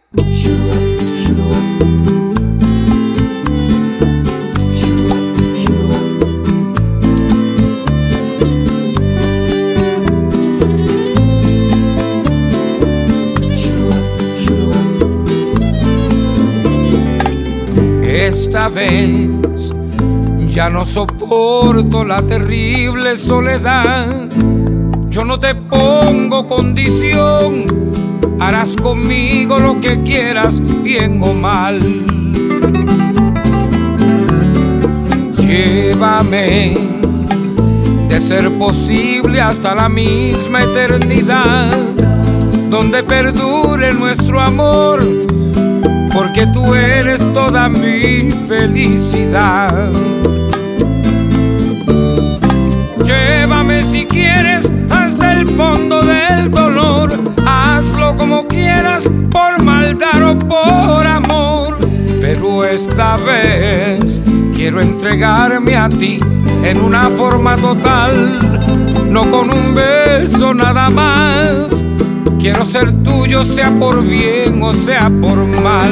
Esta vez ya no soporto la terrible soledad. Yo no te pongo condición, harás conmigo lo que quieras, bien o mal. Llévame, de ser posible, hasta la misma eternidad, donde perdure nuestro amor, porque tú eres toda mi felicidad. Llévame si quieres hasta el fondo del dolor, hazlo como quieras, por maldad o por amor. Pero esta vez quiero entregarme a ti en una forma total, no con un beso nada más. Quiero ser tuyo, sea por bien o sea por mal.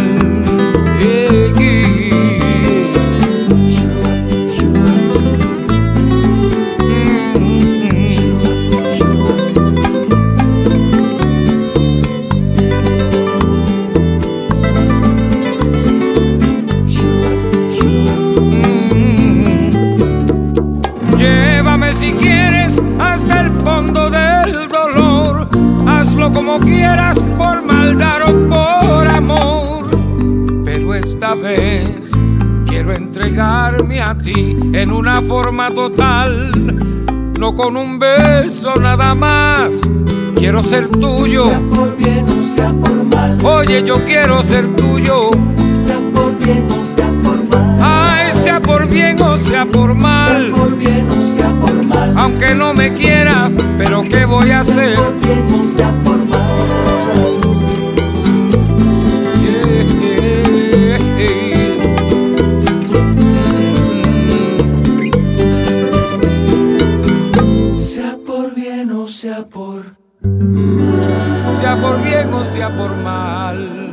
Llévame si quieres hasta el fondo del dolor, hazlo como quieras, por maldad o por amor. Pero esta vez quiero entregarme a ti en una forma total, no con un beso nada más. Quiero ser tuyo, sea por bien o sea por mal. Oye, yo quiero ser tuyo, sea por bien o sea por mal. Ay, sea por bien o sea por mal. Sea por bien o sea por mal. Aunque no me quiera, pero ¿qué voy a hacer? Sea por bien o sea por mal. Sea por bien o sea por mal. Sea por bien o sea por mal.